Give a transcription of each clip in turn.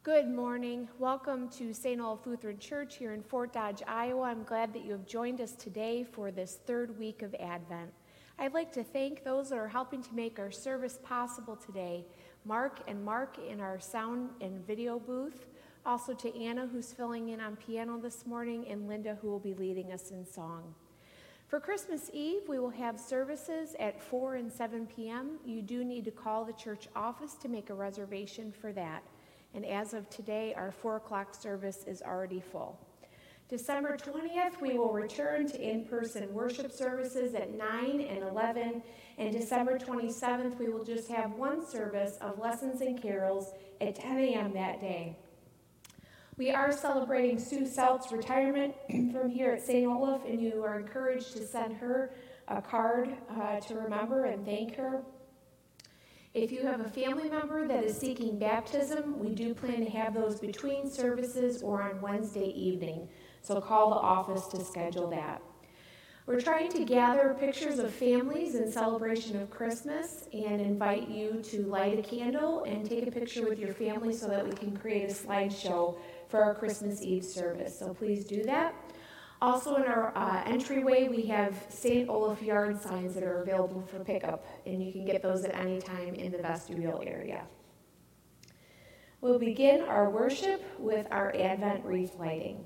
Good morning. Welcome to St. Olaf Lutheran Church here in Fort Dodge, Iowa. I'm glad that you have joined us today for this third week of Advent. I'd like to thank those that are helping to make our service possible today. Mark in our sound and video booth. Also to Anna, who's filling in on piano this morning, and Linda, who will be leading us in song. For Christmas Eve, we will have services at 4 and 7 p.m. You do need to call the church office to make a reservation for that. And as of today, our 4 o'clock service is already full. December 20th, we will return to in-person worship services at 9 and 11. And December 27th, we will just have one service of lessons and carols at 10 a.m. that day. We are celebrating Sue Selt's retirement from here at St. Olaf, and you are encouraged to send her a card to remember and thank her. If you have a family member that is seeking baptism, we do plan to have those between services or on Wednesday evening, so call the office to schedule that. We're trying to gather pictures of families in celebration of Christmas and invite you to light a candle and take a picture with your family so that we can create a slideshow for our Christmas Eve service, so please do that. Also in our entryway, we have St. Olaf yard signs that are available for pickup, and you can get those at any time in the vestibule area. We'll begin our worship with our Advent wreath lighting.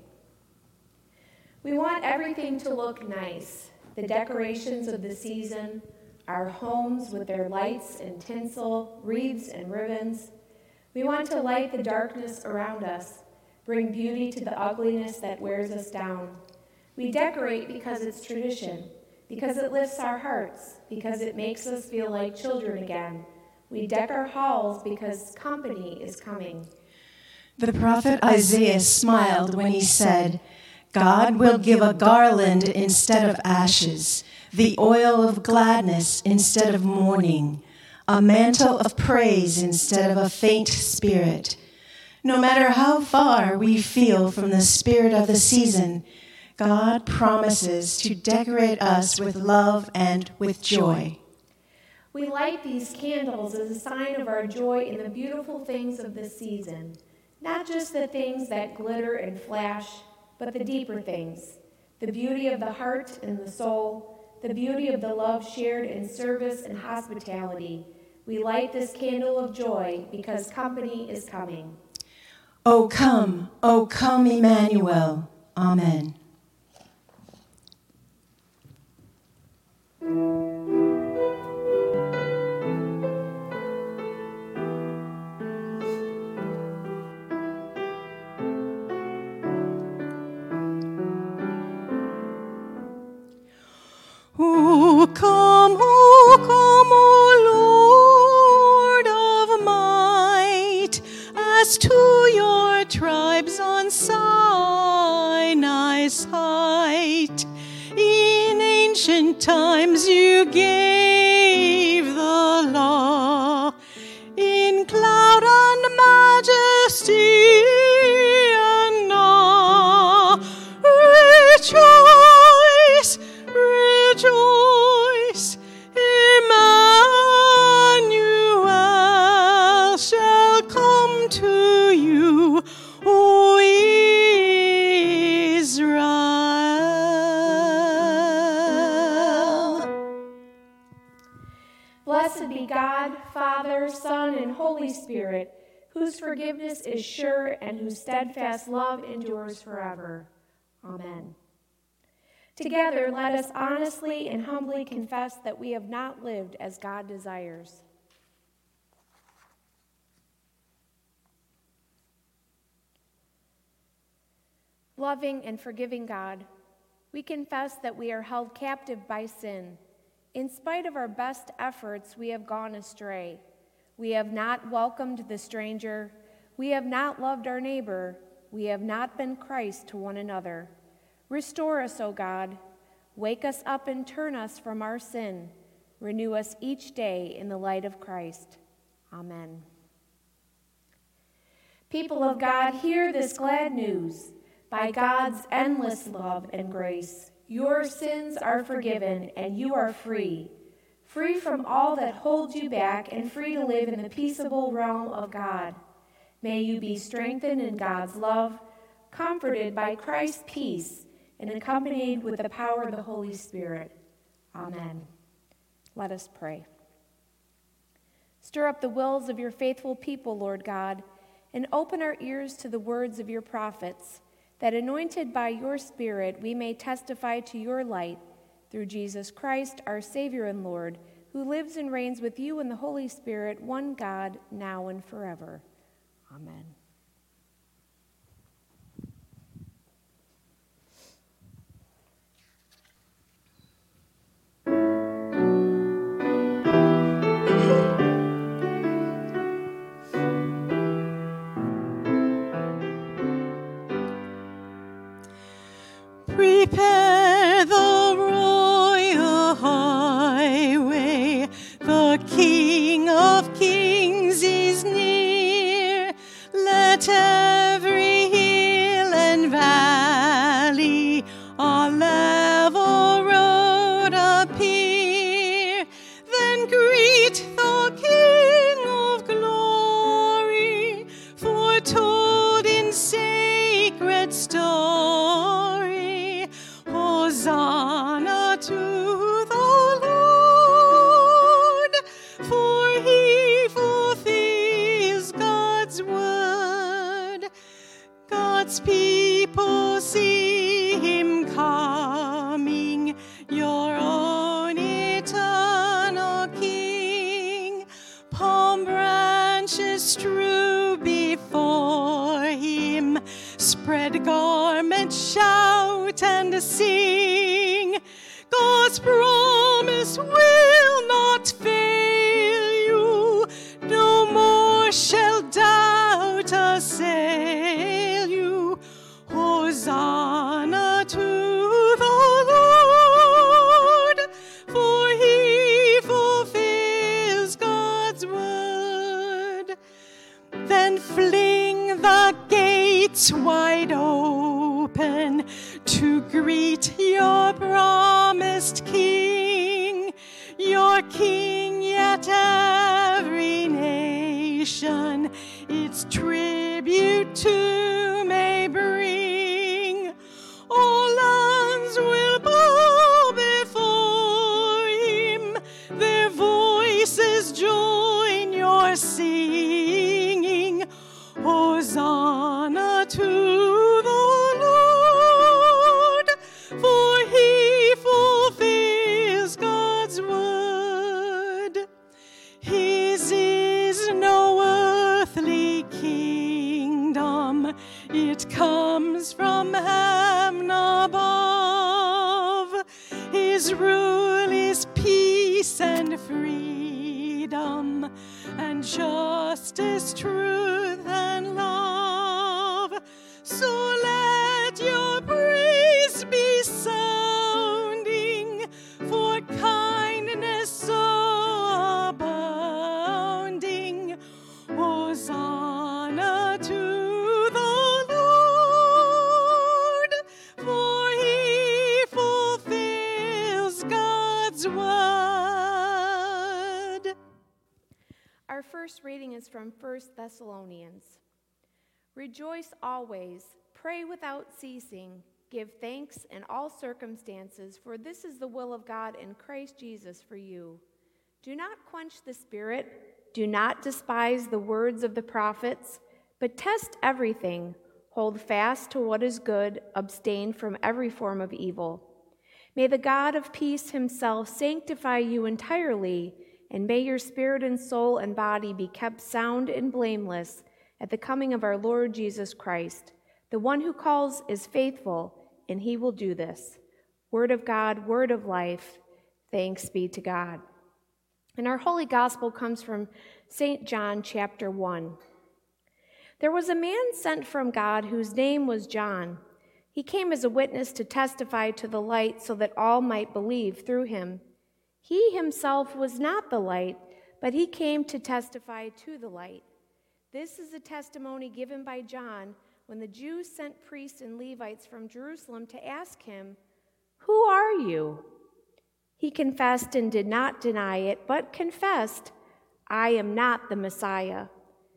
We want everything to look nice, the decorations of the season, our homes with their lights and tinsel, wreaths and ribbons. We want to light the darkness around us, bring beauty to the ugliness that wears us down. We decorate because it's tradition, because it lifts our hearts, because it makes us feel like children again. We deck our halls because company is coming. The prophet Isaiah smiled when he said, God will give a garland instead of ashes, the oil of gladness instead of mourning, a mantle of praise instead of a faint spirit. No matter how far we feel from the spirit of the season, God promises to decorate us with love and with joy. We light these candles as a sign of our joy in the beautiful things of the season, not just the things that glitter and flash, but the deeper things, the beauty of the heart and the soul, the beauty of the love shared in service and hospitality. We light this candle of joy because company is coming. O come, Emmanuel. Amen. O come, O Lord of might, as to your tribes on Sinai's height. In ancient times you gave the law, in cloud and majesty and awe. Rejoice, rejoice, Emmanuel shall come to you, O Israel. Blessed be God, Father, Son, and Holy Spirit, whose forgiveness is sure and whose steadfast love endures forever. Amen. Together, let us honestly and humbly confess that we have not lived as God desires. Loving and forgiving God, we confess that we are held captive by sin. In spite of our best efforts, we have gone astray. We have not welcomed the stranger. We have not loved our neighbor. We have not been Christ to one another. Restore us, O God. Wake us up and turn us from our sin. Renew us each day in the light of Christ. Amen. People of God, hear this glad news. By God's endless love and grace, your sins are forgiven and you are free. Free from all that holds you back and free to live in the peaceable realm of God. May you be strengthened in God's love, comforted by Christ's peace, and accompanied with the power of the Holy Spirit. Amen. Let us pray. Stir up the wills of your faithful people, Lord God, and open our ears to the words of your prophets, that anointed by your Spirit we may testify to your light, through Jesus Christ, our Savior and Lord, who lives and reigns with you in the Holy Spirit, one God, now and forever. Amen. Prepare the royal highway, the King of Kings is near. Let every hill and valley a level road appear. Then greet the King of glory, foretold in sacred story. Hosanna to the Lord, for he fulfills God's word. God's people see him coming, your own eternal King. Palm branches strew before him, spread garments, shout and sing. God's promise will not fail you, no more shall doubt assail you. Hosanna to the Lord, for he fulfills God's word. Then fling the gates wide open to greet your promised King, your King, yet every nation its tribute to may bring. All lands will bow before him, their voices join your singing. Hosanna to the Lord, for he fulfills God's word. His is no earthly kingdom, it comes from heaven above. His rule is peace and freedom, and justice, truth, and love. So let your praise be sounding, for kindness so abounding. Hosanna to the Lord, for he fulfills God's word. Our first reading is from 1 Thessalonians. Rejoice always, pray without ceasing, give thanks in all circumstances, for this is the will of God in Christ Jesus for you. Do not quench the Spirit, do not despise the words of the prophets, but test everything, hold fast to what is good, abstain from every form of evil. May the God of peace himself sanctify you entirely, and may your spirit and soul and body be kept sound and blameless at the coming of our Lord Jesus Christ. The one who calls is faithful, and he will do this. Word of God, word of life, thanks be to God. And our holy gospel comes from St. John chapter 1. There was a man sent from God whose name was John. He came as a witness to testify to the light so that all might believe through him. He himself was not the light, but he came to testify to the light. This is the testimony given by John when the Jews sent priests and Levites from Jerusalem to ask him, "Who are you?" He confessed and did not deny it, but confessed, "I am not the Messiah."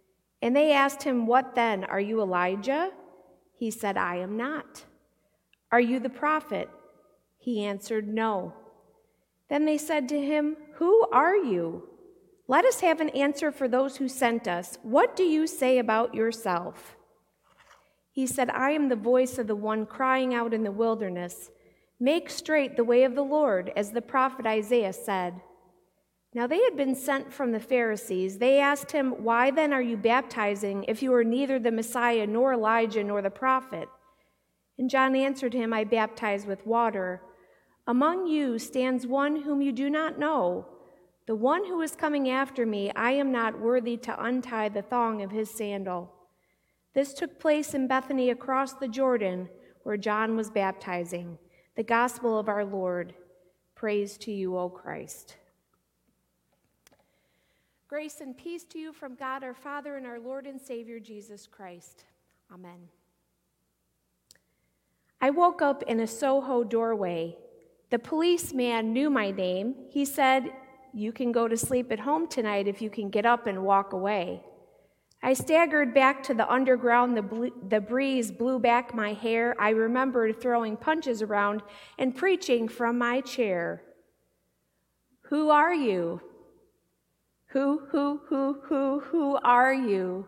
And they asked him, "What then? Are you Elijah?" He said, "I am not." "Are you the prophet?" He answered, "No." Then they said to him, "Who are you? Let us have an answer for those who sent us. What do you say about yourself?" He said, "I am the voice of the one crying out in the wilderness, 'Make straight the way of the Lord,' as the prophet Isaiah said." Now they had been sent from the Pharisees. They asked him, "Why then are you baptizing if you are neither the Messiah nor Elijah nor the prophet?" And John answered him, "I baptize with water. Among you stands one whom you do not know, the one who is coming after me. I am not worthy to untie the thong of his sandal." This took place in Bethany across the Jordan, where John was baptizing. The gospel of our Lord. Praise to you, O Christ. Grace and peace to you from God our Father and our Lord and Savior Jesus Christ. Amen. I woke up in a Soho doorway. The policeman knew my name. He said, "You can go to sleep at home tonight if you can get up and walk away." I staggered back to the underground. The breeze blew back my hair. I remembered throwing punches around and preaching from my chair. "Who are you? Who are you?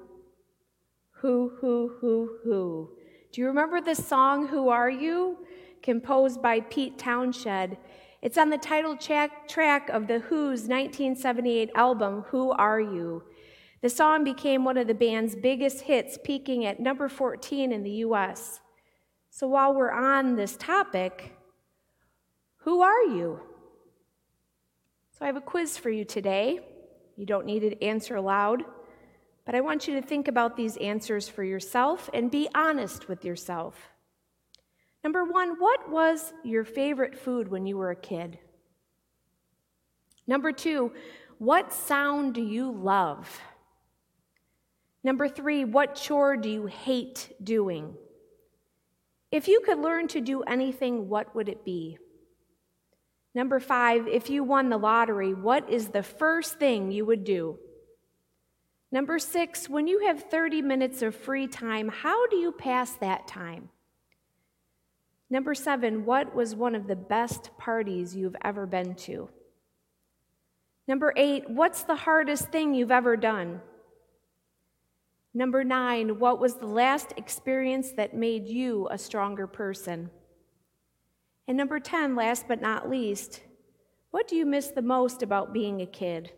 Who? Do you remember the song, "Who Are You?" Composed by Pete Townshend. It's on the title track of The Who's 1978 album, "Who Are You?" The song became one of the band's biggest hits, peaking at number 14 in the U.S. So while we're on this topic, who are you? So I have a quiz for you today. You don't need to answer aloud, but I want you to think about these answers for yourself and be honest with yourself. Number 1, what was your favorite food when you were a kid? Number 2, what sound do you love? Number 3, what chore do you hate doing? If you could learn to do anything, what would it be? Number 5, if you won the lottery, what is the first thing you would do? Number 6, when you have 30 minutes of free time, how do you pass that time? Number 7, what was one of the best parties you've ever been to? Number 8, what's the hardest thing you've ever done? Number 9, what was the last experience that made you a stronger person? And number 10, last but not least, what do you miss the most about being a kid?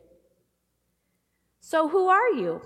So who are you?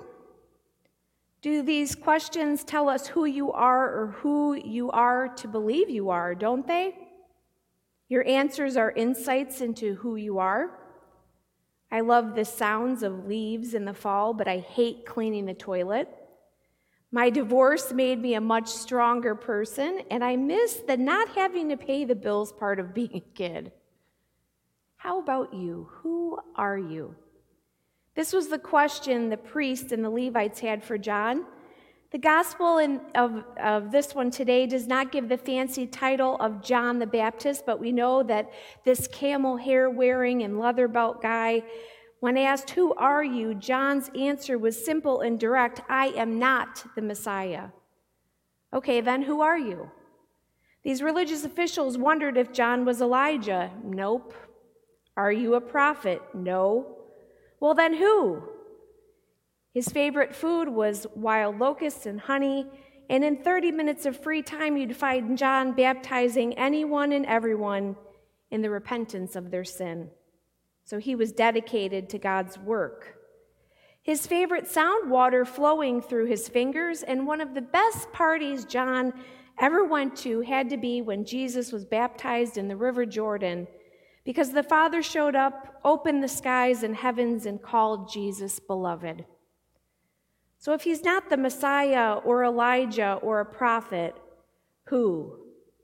Do these questions tell us who you are or who you are to believe you are, don't they? Your answers are insights into who you are. I love the sounds of leaves in the fall, but I hate cleaning the toilet. My divorce made me a much stronger person, and I miss the not having to pay the bills part of being a kid. How about you? Who are you? This was the question the priests and the Levites had for John. The gospel of this one today does not give the fancy title of John the Baptist, but we know that this camel hair wearing and leather belt guy, when asked, "Who are you?" John's answer was simple and direct: "I am not the Messiah." Okay, then who are you? These religious officials wondered if John was Elijah. Nope. Are you a prophet? No. Well, then who? His favorite food was wild locusts and honey, and in 30 minutes of free time, you'd find John baptizing anyone and everyone in the repentance of their sin. So he was dedicated to God's work. His favorite sound, water flowing through his fingers, and one of the best parties John ever went to had to be when Jesus was baptized in the River Jordan, because the Father showed up, opened the skies and heavens, and called Jesus beloved. So if he's not the Messiah or Elijah or a prophet, who?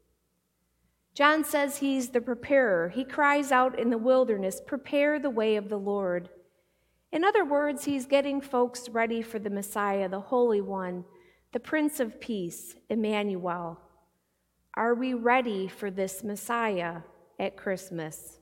John says he's the preparer. He cries out in the wilderness, "Prepare the way of the Lord." In other words, he's getting folks ready for the Messiah, the Holy One, the Prince of Peace, Emmanuel. Are we ready for this Messiah at Christmas?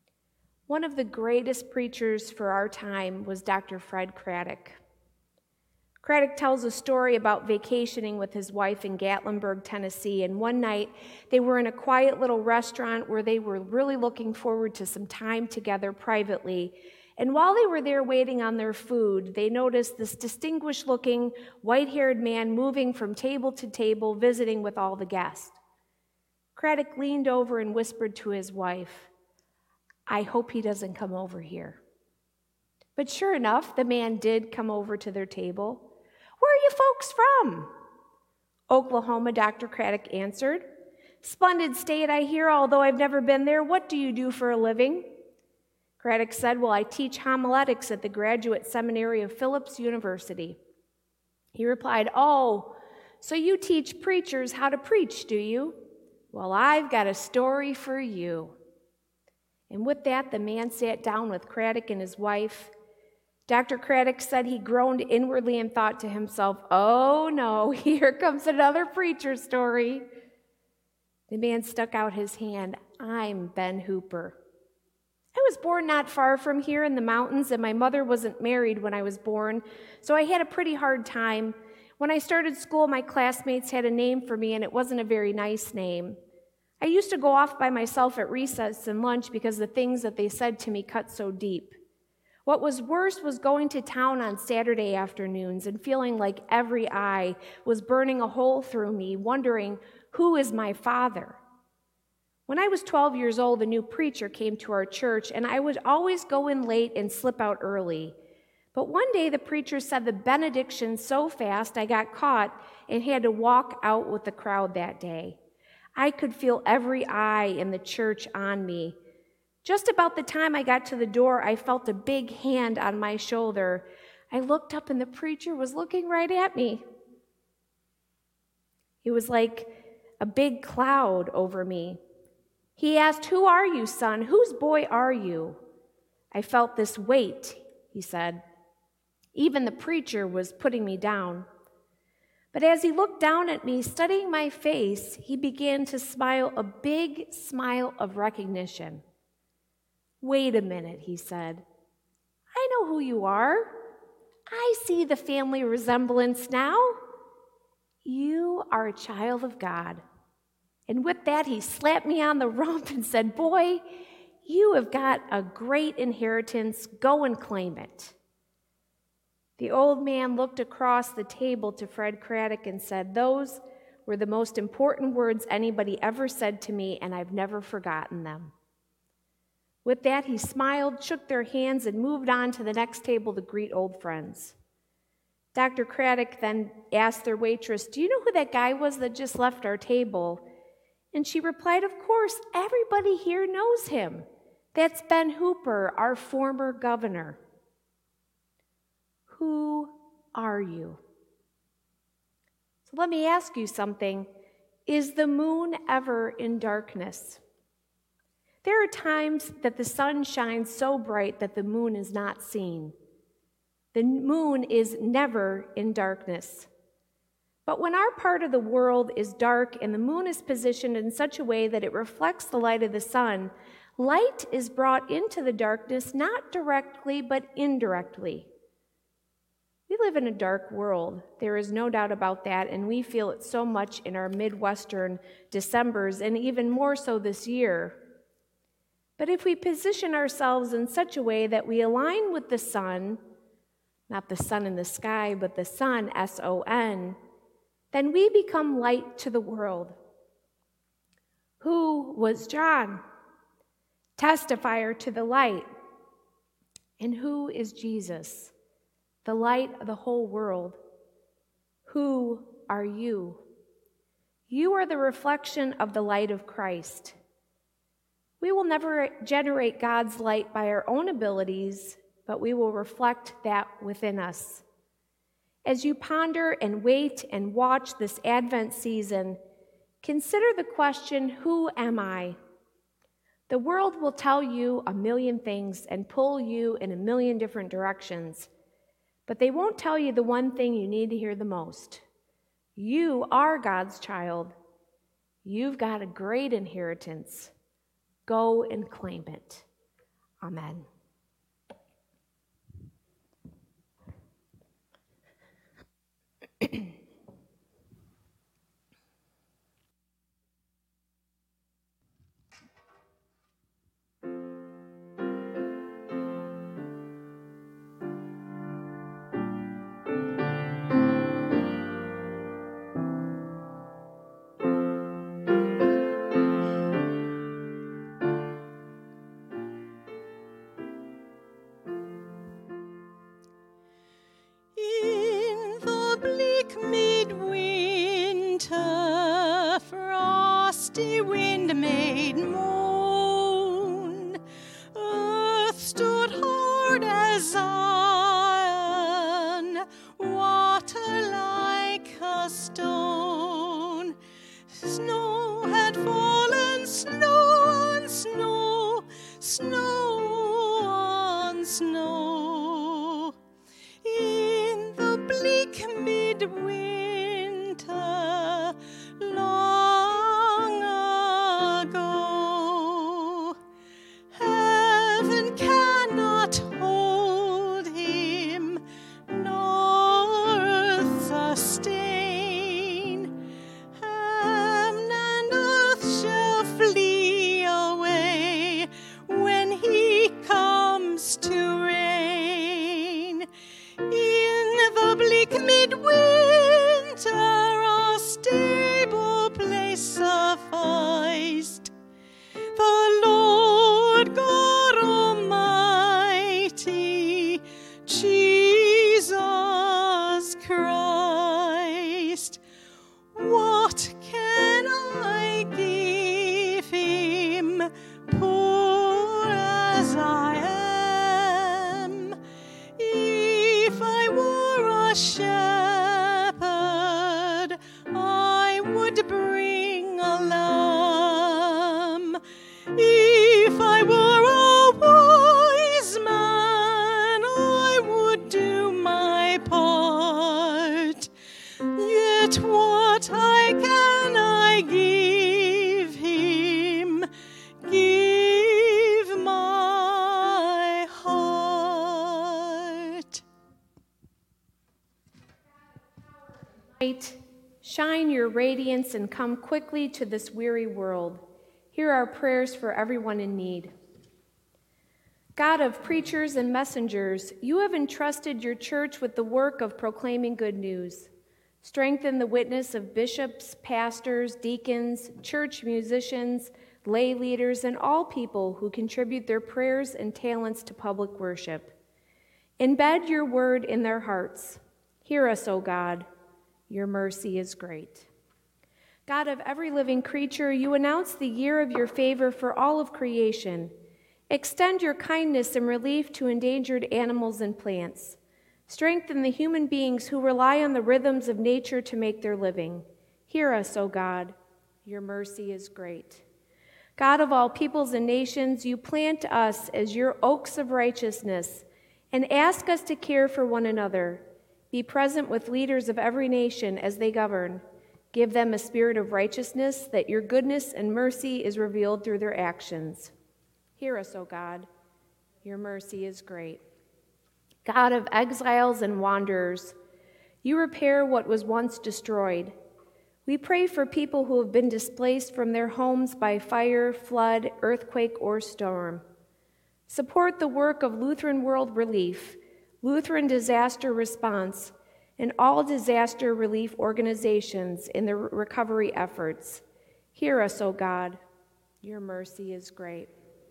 One of the greatest preachers for our time was Dr. Fred Craddock. Craddock tells a story about vacationing with his wife in Gatlinburg, Tennessee, and one night they were in a quiet little restaurant where they were really looking forward to some time together privately. And while they were there waiting on their food, they noticed this distinguished-looking, white-haired man moving from table to table, visiting with all the guests. Craddock leaned over and whispered to his wife, "I hope he doesn't come over here." But sure enough, the man did come over to their table. "Where are you folks from?" "Oklahoma," Dr. Craddock answered. "Splendid state, I hear, although I've never been there. What do you do for a living?" Craddock said, "Well, I teach homiletics at the Graduate Seminary of Phillips University." He replied, "Oh, so you teach preachers how to preach, do you? Well, I've got a story for you." And with that, the man sat down with Craddock and his wife. Dr. Craddock said he groaned inwardly and thought to himself, "Oh no, here comes another preacher story." The man stuck out his hand. "I'm Ben Hooper. I was born not far from here in the mountains, and my mother wasn't married when I was born, so I had a pretty hard time. When I started school, my classmates had a name for me, and it wasn't a very nice name. I used to go off by myself at recess and lunch because the things that they said to me cut so deep. What was worse was going to town on Saturday afternoons and feeling like every eye was burning a hole through me, wondering, who is my father? When I was 12 years old, a new preacher came to our church, and I would always go in late and slip out early. But one day the preacher said the benediction so fast I got caught and had to walk out with the crowd that day. I could feel every eye in the church on me. Just about the time I got to the door, I felt a big hand on my shoulder. I looked up and the preacher was looking right at me. It was like a big cloud over me. He asked, "Who are you, son? Whose boy are you?" I felt this weight, he said. Even the preacher was putting me down. But as he looked down at me, studying my face, he began to smile a big smile of recognition. "Wait a minute," he said. "I know who you are. I see the family resemblance now. You are a child of God." And with that, he slapped me on the rump and said, "Boy, you have got a great inheritance. Go and claim it." The old man looked across the table to Fred Craddock and said, "Those were the most important words anybody ever said to me, and I've never forgotten them." With that, he smiled, shook their hands, and moved on to the next table to greet old friends. Dr. Craddock then asked their waitress, "Do you know who that guy was that just left our table?" And she replied, "Of course, everybody here knows him. That's Ben Hooper, our former governor." Who are you? So let me ask you something. Is the moon ever in darkness? There are times that the sun shines so bright that the moon is not seen. The moon is never in darkness. But when our part of the world is dark and the moon is positioned in such a way that it reflects the light of the sun, light is brought into the darkness not directly but indirectly. We live in a dark world. There is no doubt about that, and we feel it so much in our Midwestern Decembers, and even more so this year. But if we position ourselves in such a way that we align with the sun, not the sun in the sky, but the sun, S-O-N, then we become light to the world. Who was John? Testifier to the light. And who is Jesus? The light of the whole world. Who are you? You are the reflection of the light of Christ. We will never generate God's light by our own abilities, but we will reflect that within us. As you ponder and wait and watch this Advent season, consider the question, who am I? The world will tell you a million things and pull you in a million different directions, but they won't tell you the one thing you need to hear the most. You are God's child. You've got a great inheritance. Go and claim it. Amen. In the bleak midwinter, frosty wind made moan. Earth stood hard as iron, water like a stone. Snow had fallen, snow on snow, snow on snow. In the bleak midwinter, long ago, heaven cannot hold him, nor earth sustain. Heaven and earth shall flee away when he comes to reign. In the bleak midwinter, a stable place sufficed. The Lord God Almighty, Jesus Christ. What can I give him, poor as I am? If I were a shepherd, I would bring a lamb. If I were a wise man, I would do my part. Yet what can I give him? Give my heart. Light, shine your radiance and come quickly to this weary world. Hear our prayers for everyone in need. God of preachers and messengers, you have entrusted your church with the work of proclaiming good news. Strengthen the witness of bishops, pastors, deacons, church musicians, lay leaders, and all people who contribute their prayers and talents to public worship. Embed your word in their hearts. Hear us, O God. Your mercy is great. God of every living creature, you announce the year of your favor for all of creation. Extend your kindness and relief to endangered animals and plants. Strengthen the human beings who rely on the rhythms of nature to make their living. Hear us, O God. Your mercy is great. God of all peoples and nations, you plant us as your oaks of righteousness and ask us to care for one another. Be present with leaders of every nation as they govern. Give them a spirit of righteousness, that your goodness and mercy is revealed through their actions. Hear us, O God. Your mercy is great. God of exiles and wanderers, you repair what was once destroyed. We pray for people who have been displaced from their homes by fire, flood, earthquake, or storm. Support the work of Lutheran World Relief, Lutheran Disaster Response, and all disaster relief organizations in their recovery efforts. Hear us, O God. Your mercy is great.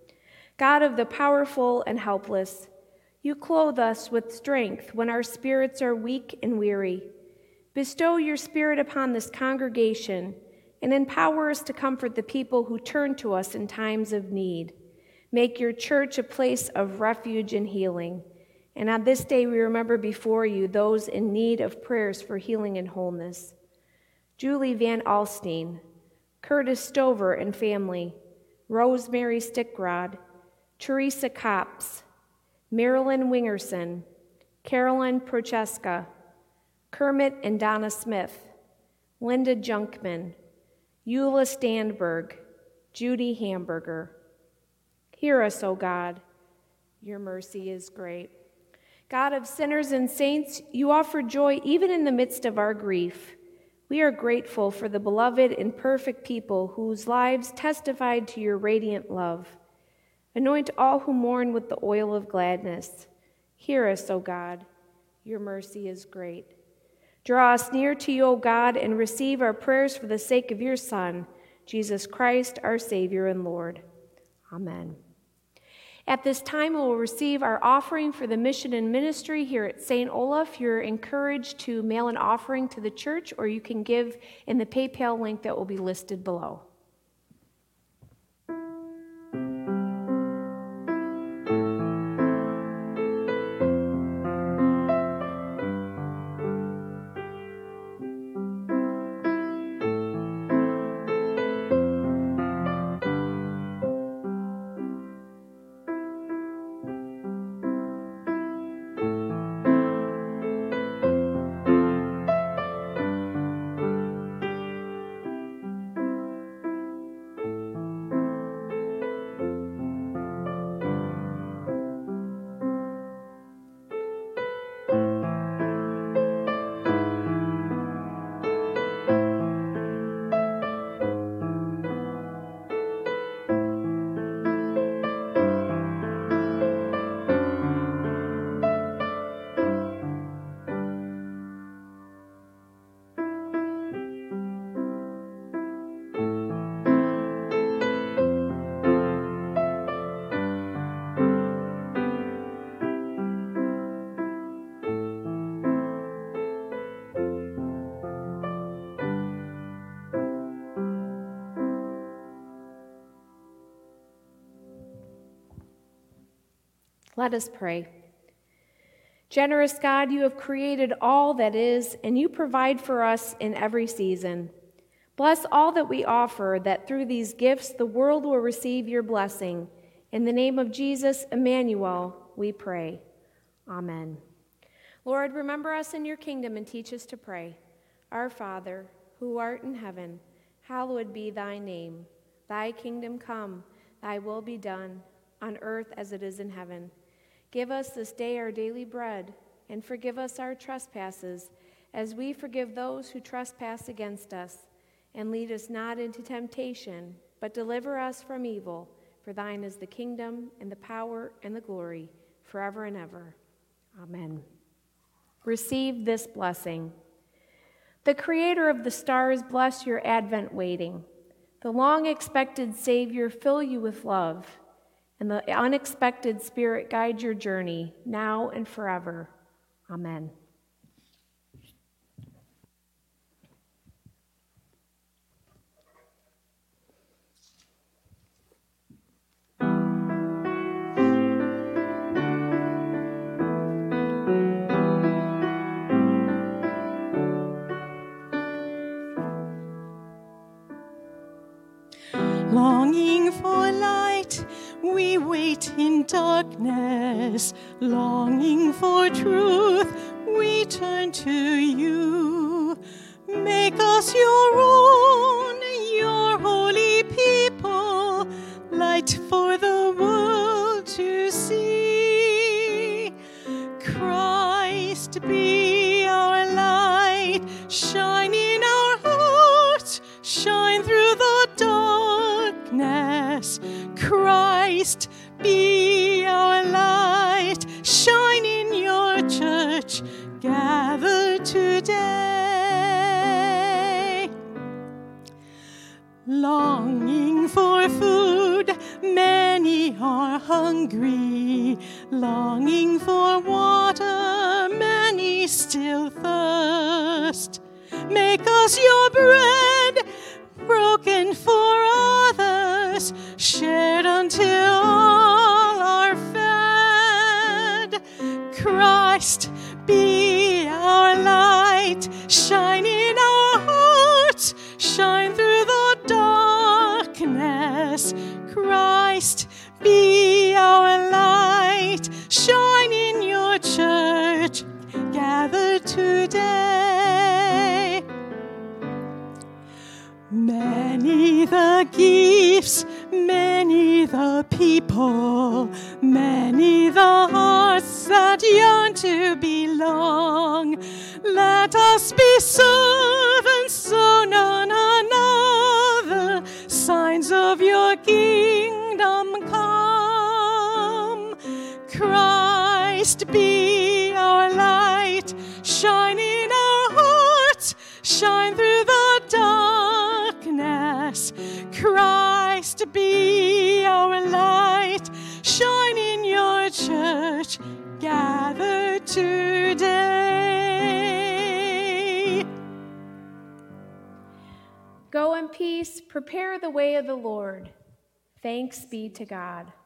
God of the powerful and helpless, you clothe us with strength when our spirits are weak and weary. Bestow your Spirit upon this congregation and empower us to comfort the people who turn to us in times of need. Make your church a place of refuge and healing. And on this day, we remember before you those in need of prayers for healing and wholeness. Julie Van Alstein, Curtis Stover and family, Rosemary Stickrod, Teresa Copps, Marilyn Wingerson, Carolyn Prochaska, Kermit and Donna Smith, Linda Junkman, Eula Standberg, Judy Hamburger. Hear us, O God. Your mercy is great. God of sinners and saints, you offer joy even in the midst of our grief. We are grateful for the beloved and perfect people whose lives testified to your radiant love. Anoint all who mourn with the oil of gladness. Hear us, O God. Your mercy is great. Draw us near to you, O God, and receive our prayers for the sake of your Son, Jesus Christ, our Savior and Lord. Amen. At this time, we will receive our offering for the mission and ministry here at St. Olaf. You're encouraged to mail an offering to the church, or you can give in the PayPal link that will be listed below. Let us pray. Generous God, you have created all that is, and you provide for us in every season. Bless all that we offer, that through these gifts the world will receive your blessing. In the name of Jesus, Emmanuel, we pray. Amen. Lord, remember us in your kingdom and teach us to pray. Our Father, who art in heaven, hallowed be thy name. Thy kingdom come, thy will be done, on earth as it is in heaven. Give us this day our daily bread, and forgive us our trespasses, as we forgive those who trespass against us. And lead us not into temptation, but deliver us from evil. For thine is the kingdom, and the power, and the glory, forever and ever. Amen. Receive this blessing. The Creator of the stars bless your Advent waiting. The long-expected Savior fill you with love, and the unexpected Spirit guide your journey, now and forever. Amen. Longing for light, we wait in darkness. Longing for truth, we turn to you. Make us your own, your holy people, light for the world to see. Christ be our light, shine in our hearts, shine through the darkness. Christ be our light, shine in your church, gather today. Longing for food, many are hungry. Longing for water, many still thirst. Make us your bread, broken for others, shared until all are fed. Christ be our light, shine in our hearts, shine through the darkness. Christ be our light, shine in your church, gather today. Many the gifts, many the people, many the hearts that yearn to belong. Let us be servants, so none another, signs of your kingdom come. Christ be our light, shine in our hearts, shine through the darkness. Christ be our light, shine in your church, gathered today. Go in peace, prepare the way of the Lord. Thanks be to God.